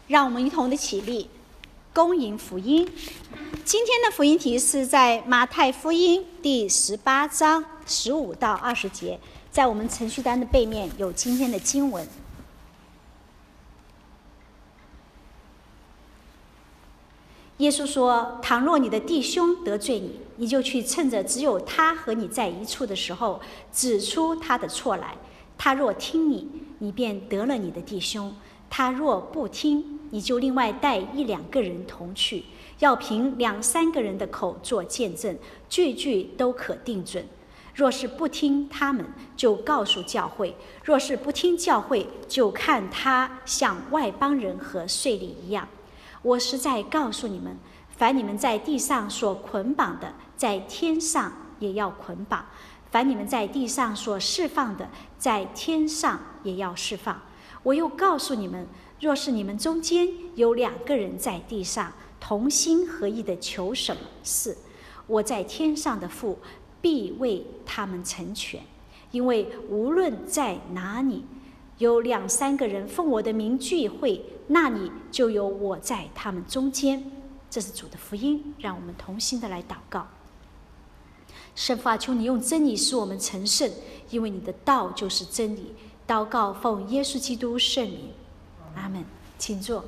让我们一同的起立，恭迎福音。今天的福音题是在马太福音第18章15到20节，在我们程序单的背面有今天的经文。耶稣说：倘若你的弟兄得罪你，你就去趁着只有他和你在一处的时候，指出他的错来。他若听你，你便得了你的弟兄；他若不听，你就另外带1、2个人同去，要凭2、3个人的口做见证，句句都可定准。若是不听他们，就告诉教会；若是不听教会，就看他像外邦人和税吏一样。我实在告诉你们，凡你们在地上所捆绑的，在天上也要捆绑；凡你们在地上所释放的，在天上也要释放。我又告诉你们，若是你们中间有2个人在地上同心合意的求什么事，我在天上的父必为他们成全。因为无论在哪里有2、3个人奉我的名聚会，那里就有我在他们中间。这是主的福音，让我们同心的来祷告。圣父啊，求你用真理使我们成圣，因为你的道就是真理。祷告奉耶稣基督圣名，阿们。请坐。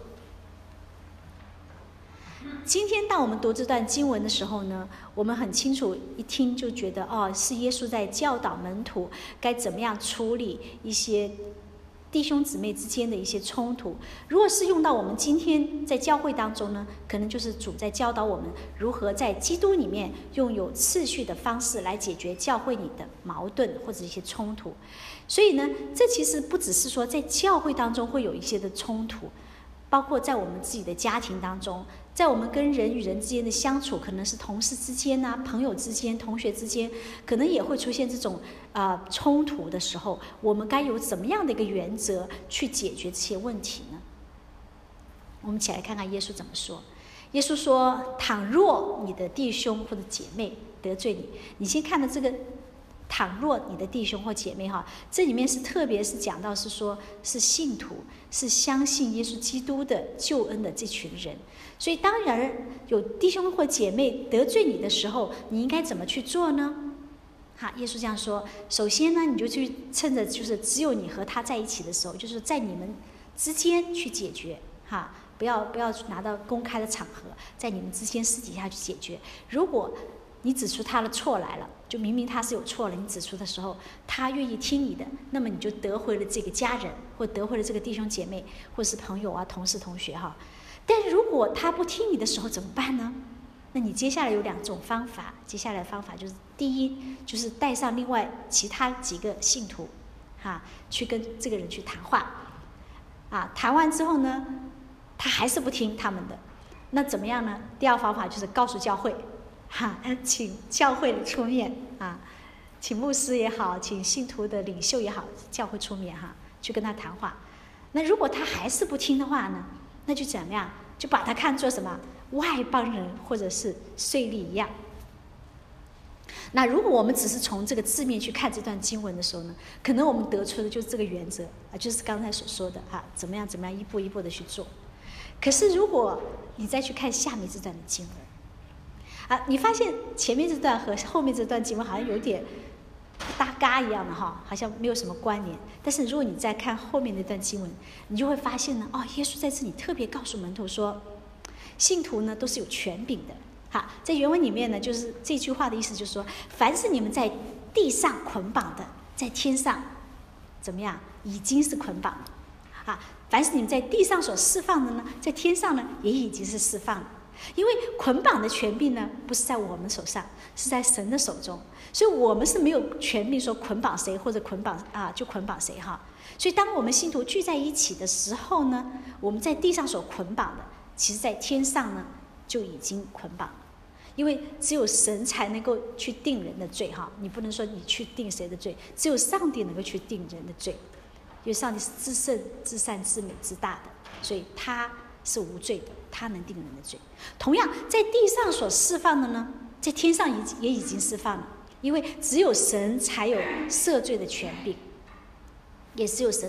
今天当我们读这段经文的时候呢，我们很清楚，一听就觉得是耶稣在教导门徒该怎么样处理一些弟兄姊妹之间的一些冲突。如果是用到我们今天在教会当中呢，可能就是主在教导我们如何在基督里面用有次序的方式来解决教会里的矛盾或者一些冲突。所以呢，这其实不只是说在教会当中会有一些的冲突，包括在我们自己的家庭当中，在我们跟人与人之间的相处，可能是同事之间啊、朋友之间、同学之间，可能也会出现这种冲突的时候，我们该有怎么样的一个原则去解决这些问题呢？我们一起来看看耶稣怎么说。耶稣说：倘若你的弟兄或者姐妹得罪你，你先看到这个倘若你的弟兄或姐妹这里面是特别是讲到是说是信徒，是相信耶稣基督的救恩的这群人。所以当然有弟兄或姐妹得罪你的时候，你应该怎么去做呢？耶稣这样说：首先呢，你就去趁着就是只有你和他在一起的时候，就是在你们之间去解决不要拿到公开的场合，在你们之间私底下去解决。如果你指出他的错来了，就明明他是有错了，你指出的时候他愿意听你的，那么你就得回了这个家人，或得回了这个弟兄姐妹，或是朋友啊、同事同学但如果他不听你的时候怎么办呢？那你接下来有2种方法。接下来的方法就是，第一就是带上另外其他几个信徒去跟这个人去谈话谈完之后呢，他还是不听他们的，那怎么样呢？第2方法就是告诉教会请教会出面请牧师也好，请信徒的领袖也好，教会出面去跟他谈话。那如果他还是不听的话呢，那就怎么样？就把他看作什么外邦人或者是税吏一样。那如果我们只是从这个字面去看这段经文的时候呢，可能我们得出的就是这个原则就是刚才所说的怎么样一步一步的去做。可是如果你再去看下面这段的经文你发现前面这段和后面这段经文好像有点搭嘎一样的好像没有什么关联。但是如果你再看后面那段经文，你就会发现呢，耶稣在这里特别告诉门徒说，信徒呢都是有权柄的在原文里面呢，就是这句话的意思就是说，凡是你们在地上捆绑的，在天上怎么样已经是捆绑了凡是你们在地上所释放的呢，在天上呢也已经是释放了。因为捆绑的权柄呢，不是在我们手上，是在神的手中，所以我们是没有权利说捆绑谁或者捆绑就捆绑谁所以当我们信徒聚在一起的时候呢，我们在地上所捆绑的，其实在天上呢就已经捆绑了。因为只有神才能够去定人的罪你不能说你去定谁的罪，只有上帝能够去定人的罪，因为上帝是至圣、至善、至美、至大的，所以他是无罪的，他能定人的罪。同样在地上所释放的呢，在天上也已经释放了，因为只有神才有赦罪的权柄，也只有神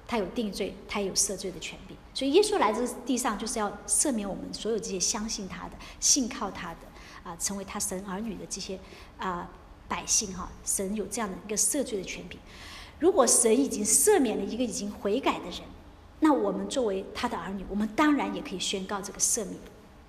他有定罪，他也有赦罪的权柄。所以耶稣来这个地上，就是要赦免我们所有这些相信他的、信靠他的成为他神儿女的这些百姓哈。神有这样的一个赦罪的权柄。如果神已经赦免了一个已经悔改的人，那我们作为他的儿女，我们当然也可以宣告这个赦免。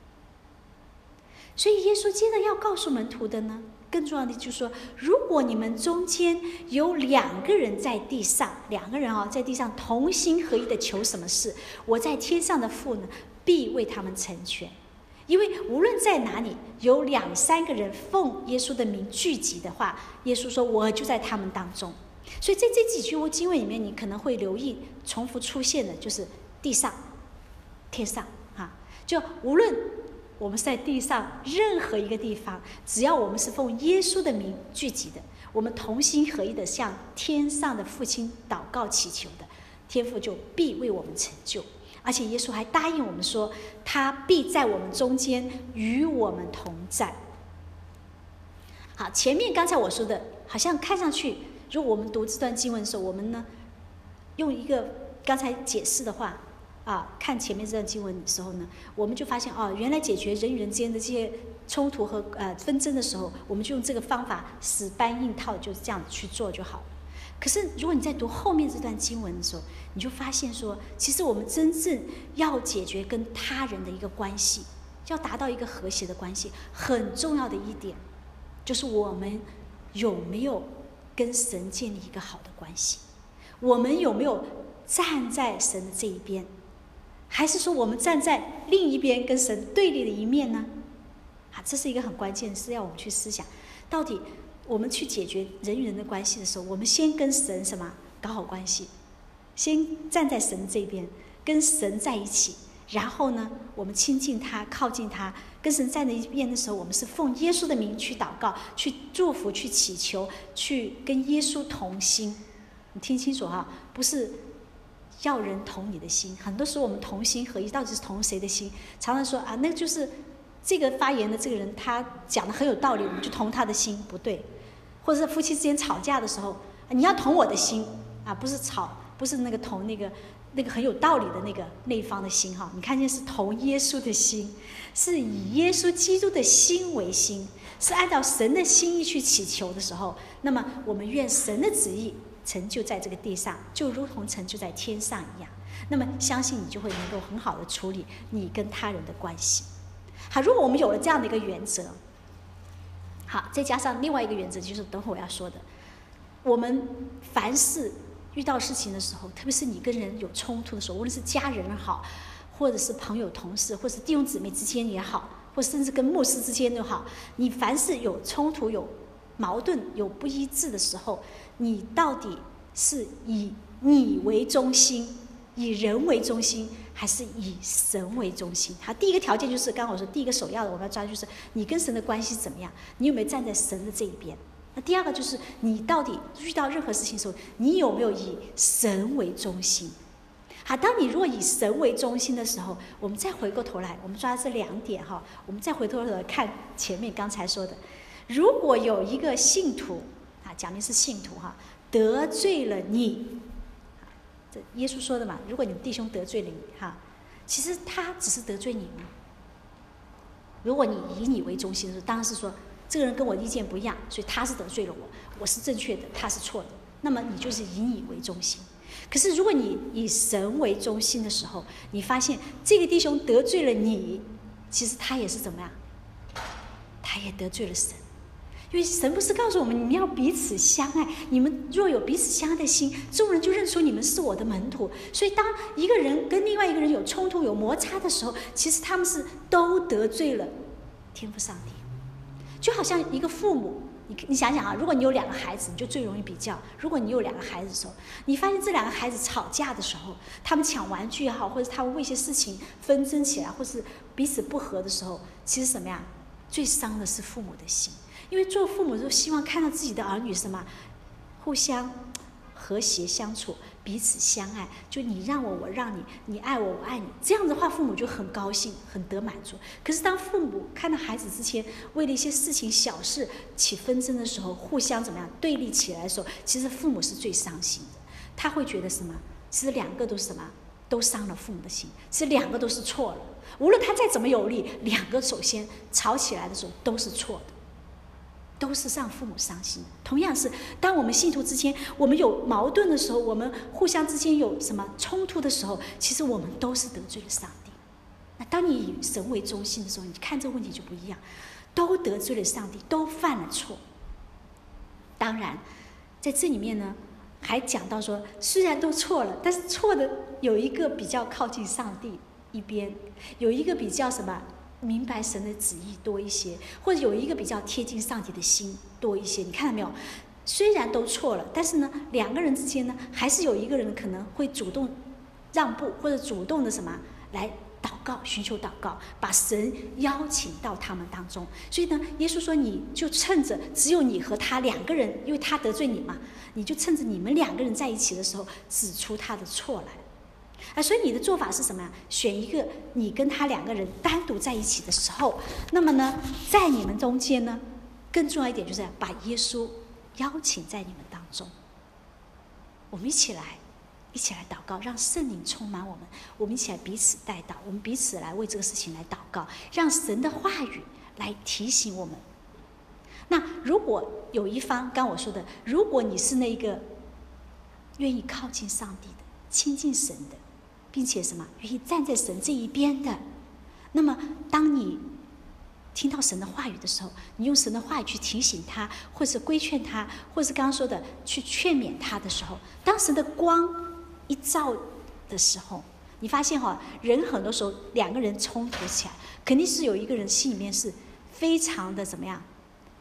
所以耶稣接着要告诉门徒的呢，更重要的就是说，如果你们中间有2个人在地上，2个人在地上同心合意的求什么事，我在天上的父呢，必为他们成全。因为无论在哪里有2、3个人奉耶稣的名聚集的话，耶稣说我就在他们当中。所以在这几句经文里面，你可能会留意重复出现的就是地上、天上就无论我们是在地上任何一个地方，只要我们是奉耶稣的名聚集的，我们同心合意的向天上的父亲祷告祈求的，天父就必为我们成就。而且耶稣还答应我们说，他必在我们中间与我们同在。好，前面刚才我说的，好像看上去，如果我们读这段经文的时候，我们呢用一个刚才解释的话看前面这段经文的时候呢，我们就发现原来解决人与人之间的这些冲突和纷争的时候，我们就用这个方法死搬硬套，就是这样去做就好了。可是如果你在读后面这段经文的时候，你就发现说，其实我们真正要解决跟他人的一个关系，要达到一个和谐的关系，很重要的一点就是我们有没有跟神建立一个好的关系，我们有没有站在神的这一边，还是说我们站在另一边跟神对立的一面呢？这是一个很关键，是要我们去思想，到底我们去解决人与人的关系的时候，我们先跟神什么搞好关系，先站在神这边，跟神在一起，然后呢，我们亲近他，靠近他，跟神站在一边的时候，我们是奉耶稣的名去祷告，去祝福，去祈求，去跟耶稣同心。你听清楚不是要人同你的心。很多时候我们同心合一，到底是同谁的心？常常说那就是这个发言的这个人他讲的很有道理，我们就同他的心，不对。或者是夫妻之间吵架的时候，你要同我的心不是吵，不是那个同那个很有道理的那一方的心你看见是同耶稣的心，是以耶稣基督的心为心，是按照神的心意去祈求的时候，那么我们愿神的旨意成就在这个地上，就如同成就在天上一样。那么相信你就会能够很好的处理你跟他人的关系。好，如果我们有了这样的一个原则，好，再加上另外一个原则，就是等会我要说的，我们凡事遇到事情的时候，特别是你跟人有冲突的时候，无论是家人好，或者是朋友同事，或者是弟兄姊妹之间也好，或甚至跟牧师之间都好，你凡是有冲突、有矛盾、有不一致的时候，你到底是以你为中心，以人为中心，还是以神为中心？第一个条件就是刚刚我说，第一个首要的我们要抓就是你跟神的关系怎么样，你有没有站在神的这一边？那第二个就是你到底遇到任何事情的时候，你有没有以神为中心？好，当你如果以神为中心的时候，我们再回过头来，我们抓这2点我们再回头来看前面刚才说的，如果有一个信徒讲明是信徒得罪了你，这耶稣说的嘛，如果你弟兄得罪了你其实他只是得罪你吗？如果你以你为中心的时候，当然是说这个人跟我意见不一样，所以他是得罪了我，我是正确的，他是错的，那么你就是以你为中心。可是如果你以神为中心的时候，你发现这个弟兄得罪了你，其实他也是怎么样？他也得罪了神。因为神不是告诉我们你们要彼此相爱，你们若有彼此相爱的心，众人就认出你们是我的门徒。所以当一个人跟另外一个人有冲突、有摩擦的时候，其实他们是都得罪了天父上帝。就好像一个父母，你想想如果你有2个孩子，你就最容易比较。如果你有2个孩子的时候，你发现这2个孩子吵架的时候，他们抢玩具也好，或者他们为一些事情纷争起来，或是彼此不和的时候，其实什么呀？最伤的是父母的心。因为做父母都希望看到自己的儿女什么互相和谐相处，彼此相爱，就你让我，我让你，你爱我，我爱你，这样的话父母就很高兴，很得满足。可是当父母看到孩子之间为了一些事情小事起纷争的时候，互相怎么样对立起来的时候，其实父母是最伤心的。他会觉得什么？ 其实两个都是什么？都伤了父母的心。其实两个都是错了。无论他再怎么有力，两个首先吵起来的时候都是错的，都是让父母伤心的。同样是，当我们信徒之间我们有矛盾的时候，我们互相之间有什么冲突的时候，其实我们都是得罪了上帝。那当你以神为中心的时候，你看这个问题就不一样，都得罪了上帝，都犯了错。当然在这里面呢还讲到说，虽然都错了，但是错的有一个比较靠近上帝一边，有一个比较什么明白神的旨意多一些，或者有一个比较贴近上帝的心多一些。你看到没有？虽然都错了，但是呢两个人之间呢还是有一个人可能会主动让步，或者主动的什么来祷告，寻求祷告，把神邀请到他们当中。所以呢耶稣说，你就趁着只有你和他两个人，因为他得罪你嘛，你就趁着你们两个人在一起的时候指出他的错来。所以你的做法是什么呀？选一个你跟他两个人单独在一起的时候，那么呢在你们中间呢更重要一点就是把耶稣邀请在你们当中。我们一起来祷告，让圣灵充满我们，我们一起来彼此代祷，我们彼此来为这个事情来祷告，让神的话语来提醒我们。那如果有一方，刚我说的，如果你是那个愿意靠近上帝的、亲近神的，并且什么愿意站在神这一边的，那么当你听到神的话语的时候，你用神的话语去提醒他，或是规劝他，或是刚刚说的去劝勉他的时候，当神的光一照的时候，你发现人很多时候两个人冲突起来，肯定是有一个人心里面是非常的怎么样，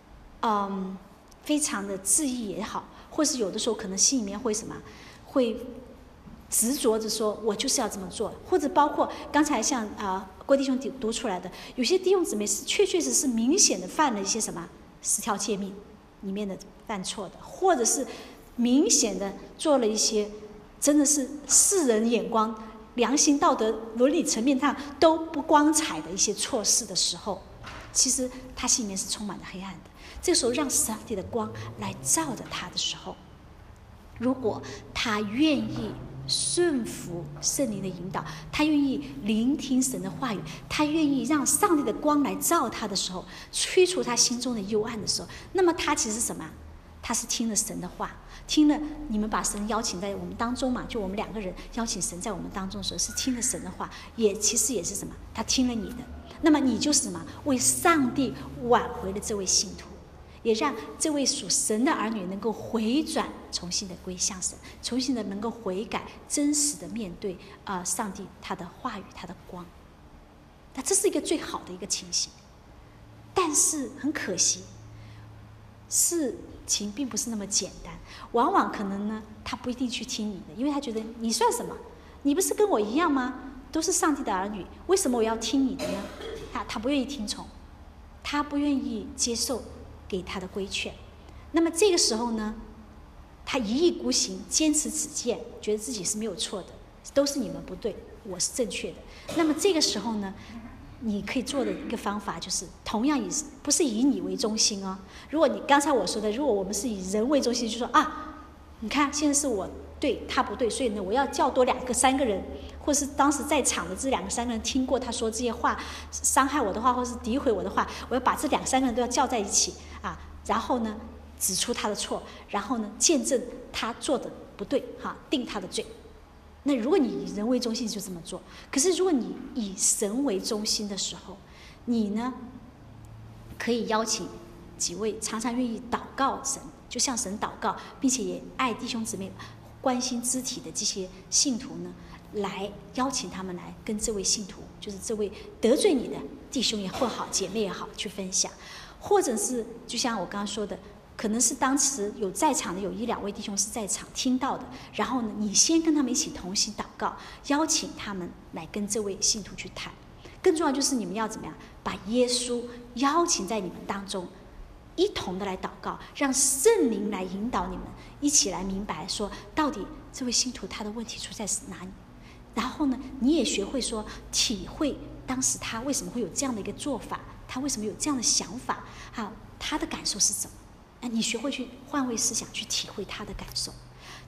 非常的自意也好，或是有的时候可能心里面会什么，会执着着说我就是要这么做，或者包括刚才像郭弟兄读出来的，有些弟兄姊妹是确实是明显的犯了一些什么10条诫命里面的犯错的，或者是明显的做了一些真的是世人眼光、良心、道德、伦理层面上都不光彩的一些错事的时候，其实他心里面是充满了黑暗的。这个时候让上帝的光来照着他的时候，如果他愿意顺服圣灵的引导，他愿意聆听神的话语，他愿意让上帝的光来照他的时候，驱除他心中的幽暗的时候，那么他其实是什么？他是听了神的话，听了你们把神邀请在我们当中嘛，就我们两个人邀请神在我们当中的时候，是听了神的话，其实也是什么？他听了你的，那么你就是什么？为上帝挽回了这位信徒，也让这位属神的儿女能够回转，重新的归向神，重新的能够悔改，真实的面对上帝他的话语，他的光。那这是一个最好的一个情形，但是很可惜，事情并不是那么简单。往往可能呢，他不一定去听你的，因为他觉得你算什么？你不是跟我一样吗？都是上帝的儿女，为什么我要听你的呢？他不愿意听从，他不愿意接受给他的规劝。那么这个时候呢，他一意孤行，坚持己见，觉得自己是没有错的，都是你们不对，我是正确的。那么这个时候呢，你可以做的一个方法就是，同样也是不是以你为中心哦。如果你刚才我说的，如果我们是以人为中心，就说你看现在是我对他不对，所以呢我要叫多2个3个人，或是当时在场的这2个3个人听过他说这些话，伤害我的话，或是诋毁我的话，我要把这2、3个人都要叫在一起然后呢指出他的错，然后呢见证他做的不对定他的罪。那如果你以人为中心就这么做，可是如果你以神为中心的时候，你呢可以邀请几位常常愿意祷告神，就向神祷告，并且也爱弟兄姊妹、关心肢体的这些信徒呢，来邀请他们来跟这位信徒，就是这位得罪你的弟兄也好、姐妹也好，去分享。或者是就像我刚刚说的，可能是当时有在场的有1、2位弟兄是在场听到的，然后呢你先跟他们一起同心祷告，邀请他们来跟这位信徒去谈。更重要就是你们要怎么样把耶稣邀请在你们当中，一同的来祷告，让圣灵来引导你们，一起来明白说到底这位信徒他的问题出在哪里。然后呢你也学会说体会当时他为什么会有这样的一个做法，他为什么有这样的想法他的感受是什么，你学会去换位思想，去体会他的感受。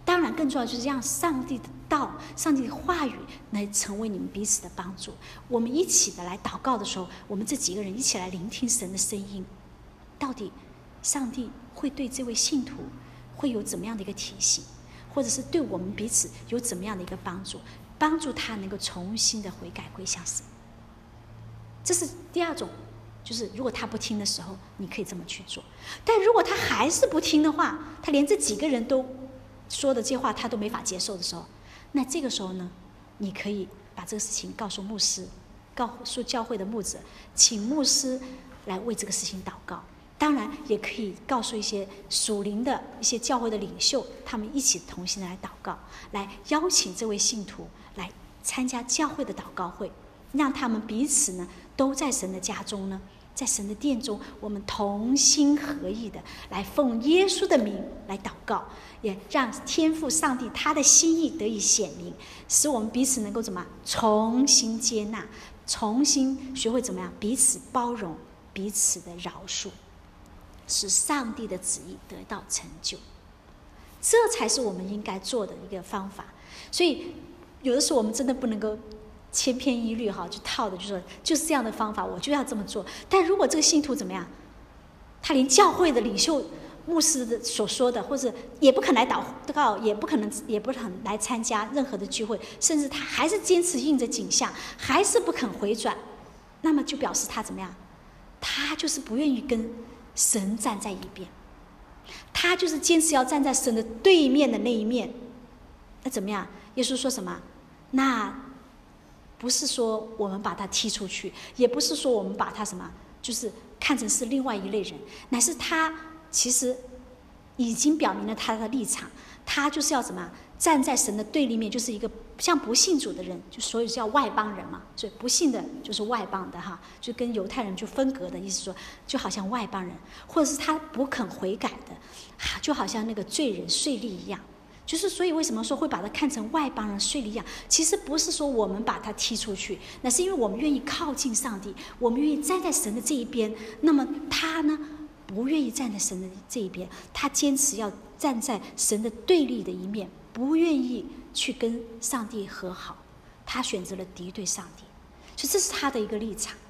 当然更重要就是让上帝的道、上帝的话语来成为你们彼此的帮助。我们一起的来祷告的时候，我们这几个人一起来聆听神的声音，到底上帝会对这位信徒会有怎么样的一个提醒，或者是对我们彼此有怎么样的一个帮助，帮助他能够重新的悔改归向神。这是第二种，就是如果他不听的时候，你可以这么去做。但如果他还是不听的话，他连这几个人都说的这些话他都没法接受的时候，那这个时候呢，你可以把这个事情告诉牧师，告诉教会的牧者，请牧师来为这个事情祷告。当然也可以告诉一些属灵的一些教会的领袖，他们一起同心的来祷告，来邀请这位信徒来参加教会的祷告会，让他们彼此呢都在神的家中呢，在神的殿中，我们同心合意的来奉耶稣的名来祷告，也让天父上帝他的心意得以显明，使我们彼此能够怎么重新接纳，重新学会怎么样彼此包容，彼此的饶恕，使上帝的旨意得到成就。这才是我们应该做的一个方法。所以有的时候我们真的不能够千篇一律就套的，就说就是这样的方法，我就要这么做。但如果这个信徒怎么样，他连教会的领袖牧师的所说的，或者也不肯来祷告，也不肯来参加任何的聚会，甚至他还是坚持印着景象，还是不肯回转，那么就表示他怎么样？他就是不愿意跟神站在一边，他就是坚持要站在神的对面的那一面。那怎么样？耶稣说什么？那不是说我们把他踢出去，也不是说我们把他什么，就是看成是另外一类人，乃是他其实已经表明了他的立场，他就是要怎么站在神的对立面，就是一个像不信主的人，就所以叫外邦人嘛，所以不信的就是外邦的就跟犹太人就分隔的意思说，就好像外邦人，或者是他不肯悔改的就好像那个罪人税吏一样。就是所以为什么说会把他看成外邦人税吏一样，其实不是说我们把他踢出去，那是因为我们愿意靠近上帝，我们愿意站在神的这一边。那么他呢不愿意站在神的这一边，他坚持要站在神的对立的一面，不愿意去跟上帝和好，他选择了敌对上帝，所以这是他的一个立场。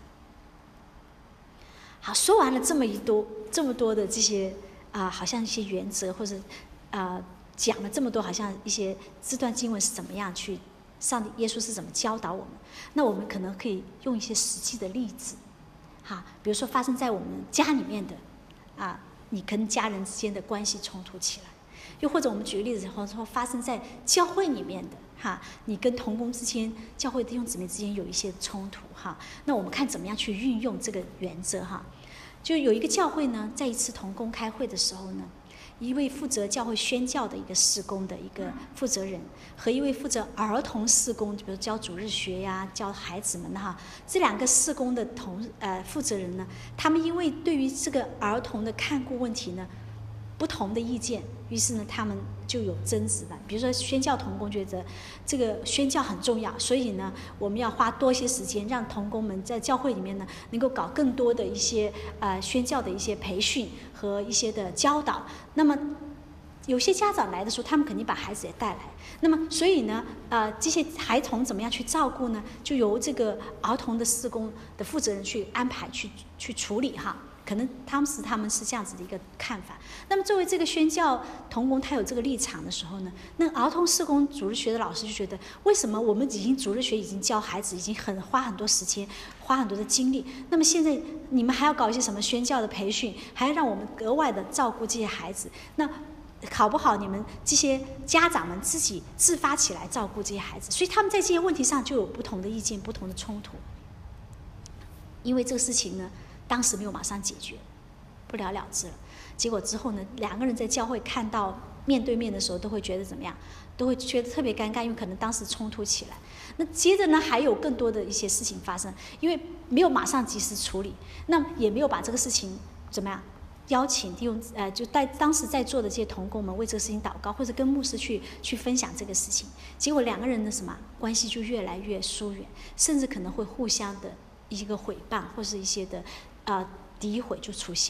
好，说完了这么多的这些好像一些原则，或者讲了这么多，好像一些这段经文是怎么样去，上帝耶稣是怎么教导我们，那我们可能可以用一些实际的例子比如说发生在我们家里面的你跟家人之间的关系冲突起来，又或者我们举个例子，或者说发生在教会里面的你跟同工之间、教会弟兄姊妹之间有一些冲突那我们看怎么样去运用这个原则就有一个教会呢，在一次同工开会的时候呢，一位负责教会宣教的一个事工的一个负责人，和一位负责儿童事工，比如教主日学教孩子们这两个事工的负责人呢，他们因为对于这个儿童的看顾问题呢不同的意见，于是呢他们就有争执了。比如说宣教同工觉得这个宣教很重要，所以呢我们要花多些时间，让同工们在教会里面呢能够搞更多的一些宣教的一些培训和一些的教导。那么有些家长来的时候，他们肯定把孩子也带来，那么所以呢这些孩童怎么样去照顾呢，就由这个儿童的事工的负责人去安排去处理可能他们是这样子的一个看法。那么作为这个宣教同工，他有这个立场的时候呢，那儿童事工主日学的老师就觉得，为什么我们已经主日学已经教孩子，已经花很多时间，花很多的精力，那么现在你们还要搞一些什么宣教的培训，还要让我们格外的照顾这些孩子，那好不好你们这些家长们自己自发起来照顾这些孩子？所以他们在这些问题上就有不同的意见，不同的冲突。因为这个事情呢当时没有马上解决，不了了之了。结果之后呢，两个人在教会看到面对面的时候，都会觉得怎么样？都会觉得特别尴尬，因为可能当时冲突起来。那接着呢，还有更多的一些事情发生，因为没有马上及时处理，那也没有把这个事情怎么样邀请弟兄就当时在座的这些同工们为这个事情祷告，或者跟牧师去分享这个事情。结果两个人的什么关系就越来越疏远，甚至可能会互相的一个毁谤，或是一些的诋毁就出现。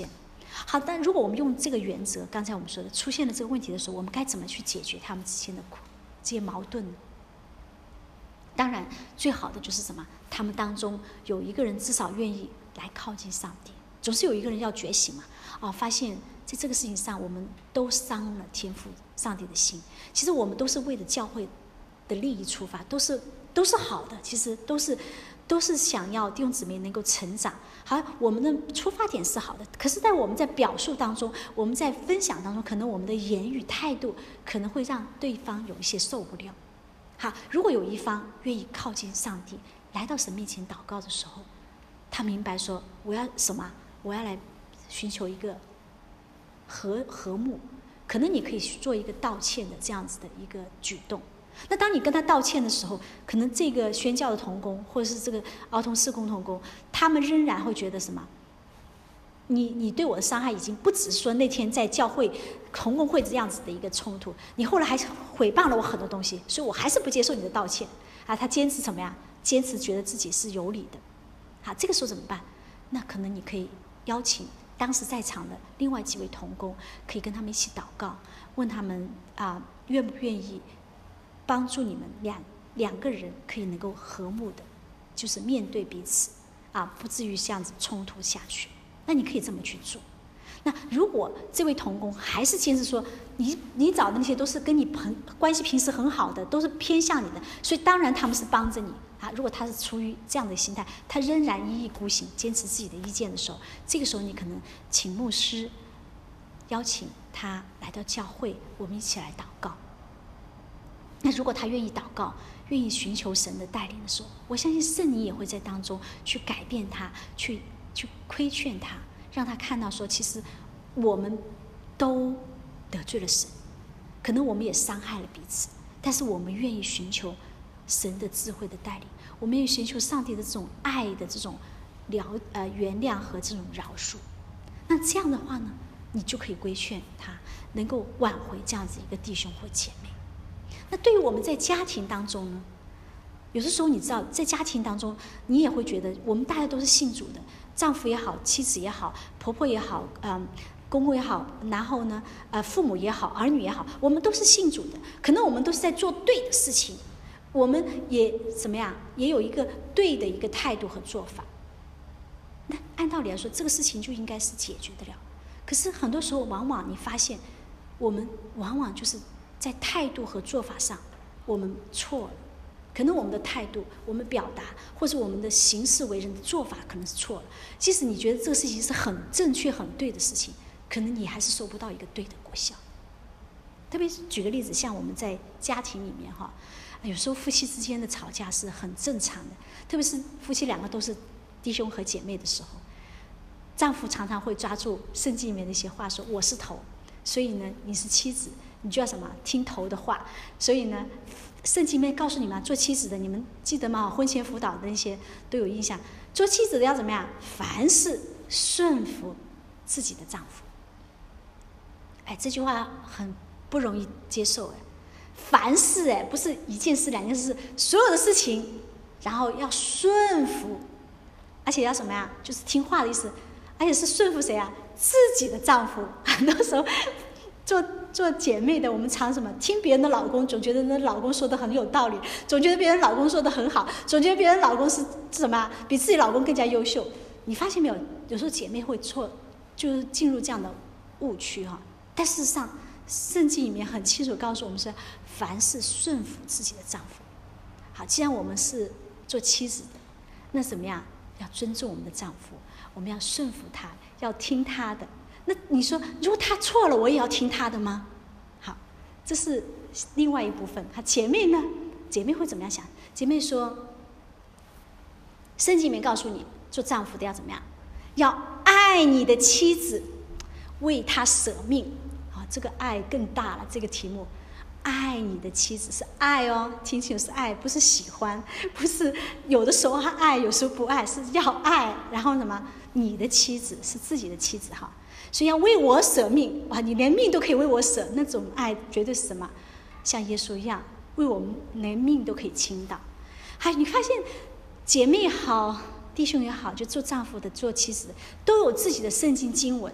好，但如果我们用这个原则，刚才我们说的出现了这个问题的时候，我们该怎么去解决他们之间的这些矛盾呢？当然，最好的就是什么？他们当中有一个人至少愿意来靠近上帝，总是有一个人要觉醒嘛。发现在这个事情上，我们都伤了天父上帝的心。其实我们都是为了教会的利益出发，都是好的，其实都是想要弟兄姊妹能够成长。好，我们的出发点是好的，可是在我们在表述当中，我们在分享当中，可能我们的言语态度可能会让对方有一些受不了。好，如果有一方愿意靠近上帝，来到神面前祷告的时候，他明白说我要什么？我要来寻求一个和睦。可能你可以做一个道歉的这样子的一个举动。那当你跟他道歉的时候，可能这个宣教的同工或者是这个儿童事工同工，他们仍然会觉得什么？你对我的伤害已经不只是说那天在教会同工会这样子的一个冲突，你后来还诽谤了我很多东西，所以我还是不接受你的道歉啊！他坚持怎么样？坚持觉得自己是有理的。好，这个时候怎么办？那可能你可以邀请当时在场的另外几位同工，可以跟他们一起祷告，问他们愿不愿意帮助你们两个人可以能够和睦的，就是面对彼此不至于这样子冲突下去。那你可以这么去做。那如果这位同工还是坚持说你找的那些都是跟你关系平时很好的，都是偏向你的，所以当然他们是帮着你如果他是出于这样的心态，他仍然一意孤行，坚持自己的意见的时候，这个时候你可能请牧师邀请他来到教会，我们一起来祷告。那如果他愿意祷告，愿意寻求神的带领的时候，我相信圣灵也会在当中去改变他，去规劝他，让他看到说，其实我们都得罪了神，可能我们也伤害了彼此，但是我们愿意寻求神的智慧的带领，我们愿意寻求上帝的这种爱的这种原谅和这种饶恕。那这样的话呢，你就可以规劝他，能够挽回这样子一个弟兄或姐妹。那对于我们在家庭当中呢，有的时候你知道，在家庭当中，你也会觉得我们大家都是信主的，丈夫也好，妻子也好，婆婆也好，公公也好，然后呢，父母也好，儿女也好，我们都是信主的。可能我们都是在做对的事情，我们也怎么样，也有一个对的一个态度和做法。那按道理来说，这个事情就应该是解决得了。可是很多时候，往往你发现，我们往往就是在态度和做法上，我们错了。可能我们的态度，我们表达，或者我们的行事为人的做法可能是错了。即使你觉得这个事情是很正确、很对的事情，可能你还是收不到一个对的果效。特别是举个例子，像我们在家庭里面有时候夫妻之间的吵架是很正常的，特别是夫妻两个都是弟兄和姐妹的时候，丈夫常常会抓住圣经里面的一些话说：“我是头，所以呢，你是妻子，你就要什么听头的话。”所以呢，圣经里面告诉你们，做妻子的，你们记得吗？婚前辅导的那些都有印象。做妻子的要怎么样？凡事顺服自己的丈夫。这句话很不容易接受凡事不是一件事两件事，所有的事情，然后要顺服，而且要什么呀？就是听话的意思，而且是顺服谁啊？自己的丈夫。很多时候做姐妹的，我们常什么听别人的老公，总觉得那老公说的很有道理，总觉得别人老公说的很好，总觉得别人老公是什么比自己老公更加优秀。你发现没有？有时候姐妹会就是进入这样的误区但事实上，圣经里面很清楚告诉我们是凡事顺服自己的丈夫。好，既然我们是做妻子的，那怎么样？要尊重我们的丈夫，我们要顺服他，要听他的。那你说，如果他错了，我也要听他的吗？好，这是另外一部分。姐妹呢？姐妹会怎么样想？姐妹说，圣经里面告诉你，做丈夫的要怎么样？要爱你的妻子，为她舍命。这个爱更大了。这个题目，爱你的妻子是爱听清楚，是爱，不是喜欢，不是有的时候爱，有时候不爱，是要爱。然后什么？你的妻子是自己的妻子所以要为我舍命。你连命都可以为我舍，那种爱绝对是什么？像耶稣一样，为我们连命都可以倾倒。你发现姐妹也好，弟兄也好，就做丈夫的、做妻子的，都有自己的圣经经文。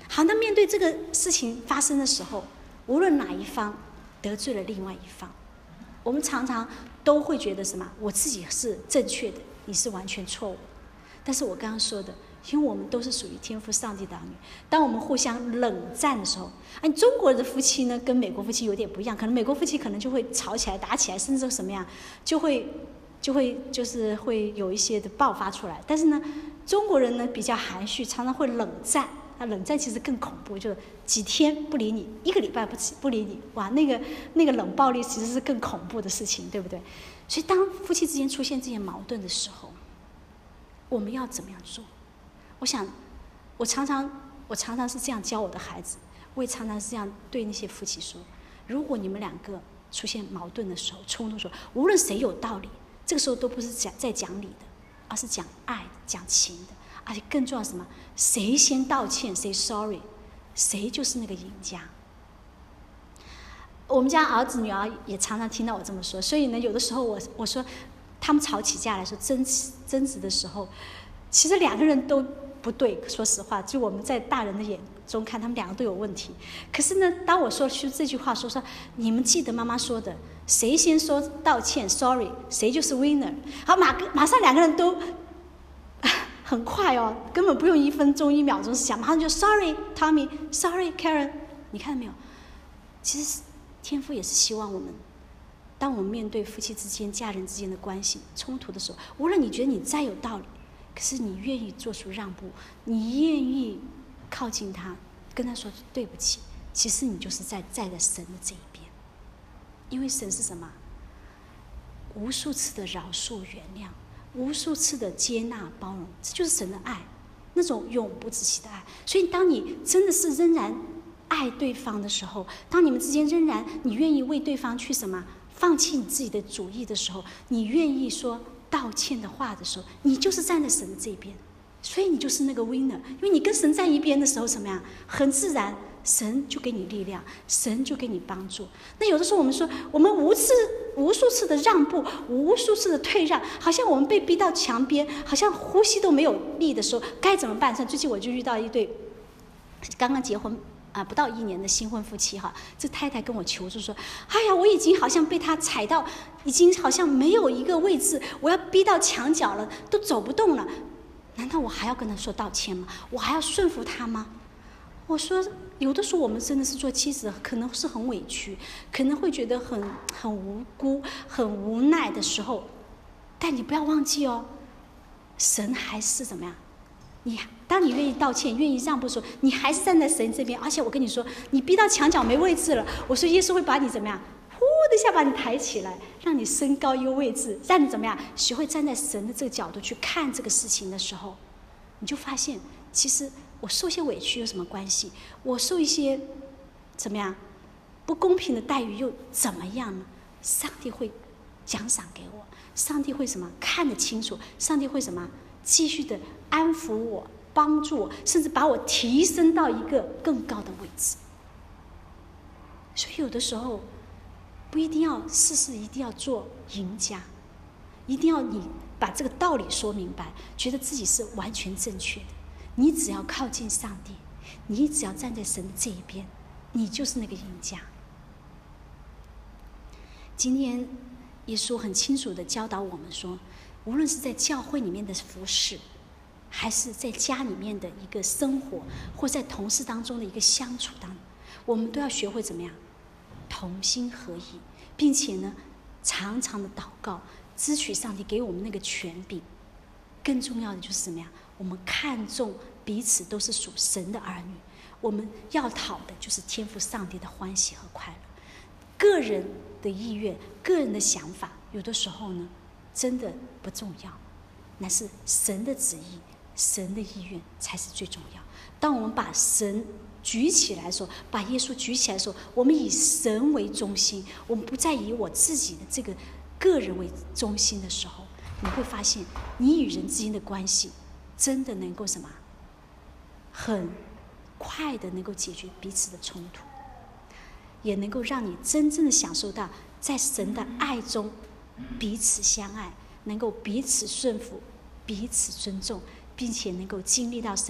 好，那面对这个事情发生的时候，无论哪一方得罪了另外一方，我们常常都会觉得什么？我自己是正确的，你是完全错误。但是我刚刚说的，因为我们都是属于天父上帝的儿女，当我们互相冷战的时候，中国的夫妻呢跟美国夫妻有点不一样，可能美国夫妻可能就会吵起来、打起来，甚至什么样，就是会有一些的爆发出来。但是呢，中国人呢比较含蓄，常常会冷战。冷战其实更恐怖，就几天不理你，1个礼拜不理你，哇，那个冷暴力其实是更恐怖的事情，对不对？所以当夫妻之间出现这些矛盾的时候，我们要怎么样做？我想，我常常是这样教我的孩子，我也常常是这样对那些夫妻说：如果你们2个出现矛盾的时候、冲突的时候，无论谁有道理，这个时候都不是在讲理的，而是讲爱、讲情的。而且更重要是什么？谁先道歉，谁 sorry， 谁就是那个赢家。我们家儿子女儿也常常听到我这么说，所以呢，有的时候我说他们吵起架来说争执的时候，其实2个人都不对。说实话，就我们在大人的眼中看，他们2个都有问题。可是呢，当我说出这句话说你们记得妈妈说的，谁先说道歉 sorry， 谁就是 winner。好，马上2个人都。很快哦，根本不用1分钟1秒钟想，马上就 Sorry Tommy Sorry Karen， 你看到没有？其实天父也是希望我们，当我们面对夫妻之间、家人之间的关系冲突的时候，无论你觉得你再有道理，可是你愿意做出让步，你愿意靠近他，跟他说对不起，其实你就是站在神的这一边，因为神是什么？无数次的饶恕原谅。无数次的接纳包容，这就是神的爱，那种永不止息的爱。所以当你真的是仍然爱对方的时候，当你们之间仍然你愿意为对方去什么放弃你自己的主意的时候，你愿意说道歉的话的时候，你就是站在神的这边，所以你就是那个 winner。因为你跟神站一边的时候，什么样？很自然，神就给你力量，神就给你帮助。那有的时候我们说，我们无数次的让步，无数次的退让，好像我们被逼到墙边，好像呼吸都没有力的时候，该怎么办？像最近我就遇到一对刚刚结婚不到1年的新婚夫妻哈，这太太跟我求助说：“哎呀，我已经好像被他踩到，已经好像没有一个位置，我要逼到墙角了，都走不动了。难道我还要跟他说道歉吗？我还要顺服他吗？”我说，有的时候我们真的是做妻子，可能是很委屈，可能会觉得很无辜、很无奈的时候，但你不要忘记哦，神还是怎么样？当你愿意道歉、愿意让步的时候，你还是站在神这边。而且我跟你说，你逼到墙角没位置了，我说耶稣会把你怎么样？呼的一下把你抬起来，让你升高一个位置，让你怎么样？学会站在神的这个角度去看这个事情的时候，你就发现，其实我受些委屈有什么关系？我受一些怎么样不公平的待遇又怎么样呢？上帝会奖赏给我，上帝会什么看得清楚？上帝会什么继续的安抚我、帮助我，甚至把我提升到一个更高的位置。所以有的时候不一定要事事一定要做赢家，一定要你把这个道理说明白，觉得自己是完全正确的。你只要靠近上帝，你只要站在神的这一边，你就是那个赢家。今天耶稣很清楚地教导我们说，无论是在教会里面的服事，还是在家里面的一个生活，或在同事当中的一个相处当中，我们都要学会怎么样同心合意，并且呢常常的祷告，支取上帝给我们那个权柄。更重要的就是怎么样，我们看重彼此都是属神的儿女，我们要讨的就是天父上帝的欢喜和快乐。个人的意愿、个人的想法，有的时候呢真的不重要，乃是神的旨意、神的意愿才是最重要。当我们把神举起来的时候，把耶稣举起来的时候，我们以神为中心，我们不再以我自己的这个个人为中心的时候，你会发现你与人之间的关系真的能够什么很快的能够解决彼此的冲突，也能够让你真正的享受到在神的爱中彼此相爱，能够彼此顺服、彼此尊重，并且能够经历到神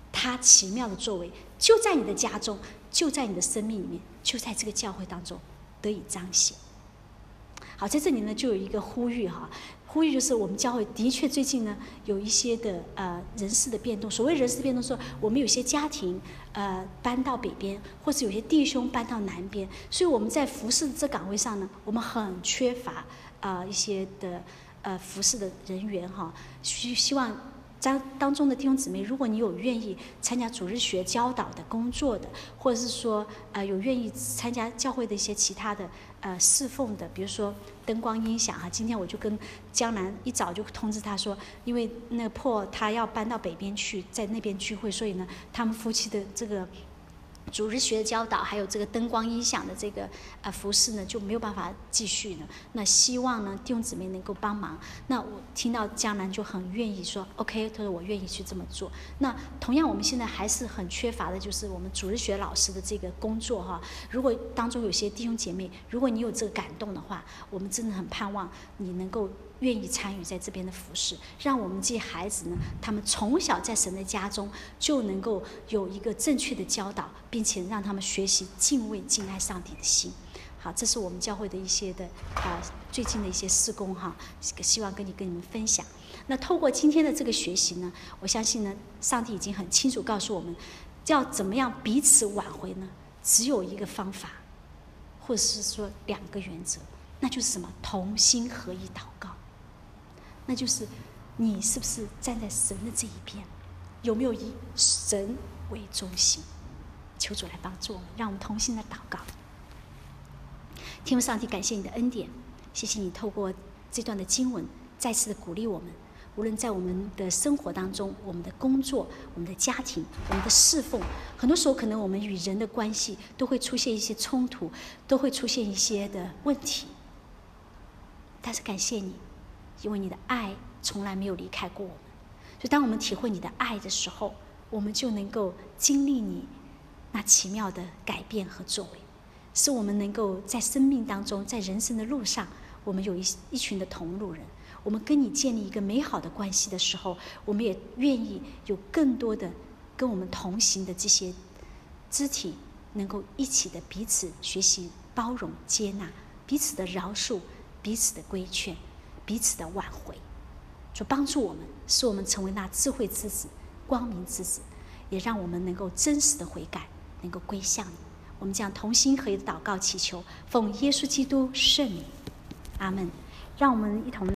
他奇妙的作为就在你的家中，就在你的生命里面，就在这个教会当中得以彰显。好，在这里呢就有一个呼吁哈，呼吁就是我们教会的确最近呢有一些的人事的变动。所谓人事变动，说我们有些家庭搬到北边，或者有些弟兄搬到南边，所以我们在服事这岗位上呢，我们很缺乏一些的服事的人员哈。希望当中的弟兄姊妹，如果你有愿意参加主日学教导的工作的，或者是说有愿意参加教会的一些其他的侍奉的，比如说灯光音响哈。今天我就跟江南一早就通知他说，因为那个破他要搬到北边去，在那边聚会，所以呢，他们夫妻的这个主日学的教导，还有这个灯光音响的这个服事呢，就没有办法继续了。那希望呢弟兄姊妹能够帮忙。那我听到江南就很愿意说 OK， 他说我愿意去这么做。那同样我们现在还是很缺乏的，就是我们主日学老师的这个工作哈。如果当中有些弟兄姐妹，如果你有这个感动的话，我们真的很盼望你能够愿意参与在这边的服事，让我们这些孩子呢，他们从小在神的家中就能够有一个正确的教导，并且让他们学习敬畏敬爱上帝的心。好，这是我们教会的一些的最近的一些事工哈，希望跟你们分享。那透过今天的这个学习呢，我相信呢，上帝已经很清楚告诉我们，要怎么样彼此挽回呢？只有一个方法，或者是说2个原则，那就是什么？同心合意祷告。那就是你是不是站在神的这一边，有没有以神为中心？求主来帮助我们，让我们同心的祷告。天父上帝，感谢你的恩典，谢谢你透过这段的经文再次的鼓励我们，无论在我们的生活当中，我们的工作，我们的家庭，我们的侍奉，很多时候可能我们与人的关系都会出现一些冲突，都会出现一些的问题，但是感谢你，因为你的爱从来没有离开过我们。所以当我们体会你的爱的时候，我们就能够经历你那奇妙的改变和作为，使我们能够在生命当中，在人生的路上，我们有一群的同路人，我们跟你建立一个美好的关系的时候，我们也愿意有更多的跟我们同行的这些肢体，能够一起的彼此学习包容接纳，彼此的饶恕，彼此的规劝，彼此的挽回，说帮助我们，使我们成为那智慧之子，光明之子，也让我们能够真实的悔改，能够归向你。我们将同心合意的祷告祈求，奉耶稣基督圣名，阿们。让我们一同